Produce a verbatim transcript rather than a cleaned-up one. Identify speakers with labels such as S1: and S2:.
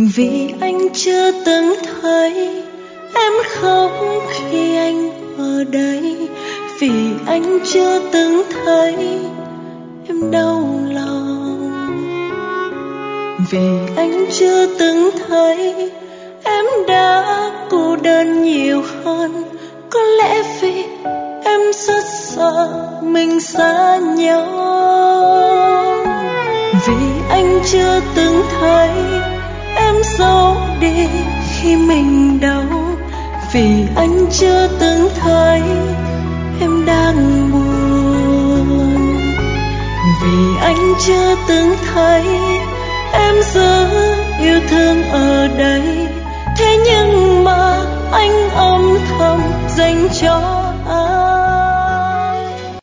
S1: Vì anh chưa từng thấy em khóc khi anh ở đây, vì anh chưa từng thấy em đau lòng, vì anh chưa từng thấy em đã cô đơn nhiều hơn. Có lẽ vì em rất sợ mình xa nhau, vì anh chưa từng thấy em giấu đi khi mình đau, vì anh chưa từng thấy em đang buồn, vì anh chưa từng thấy em rất yêu thương ở đây. Thế nhưng mà anh âm thầm dành cho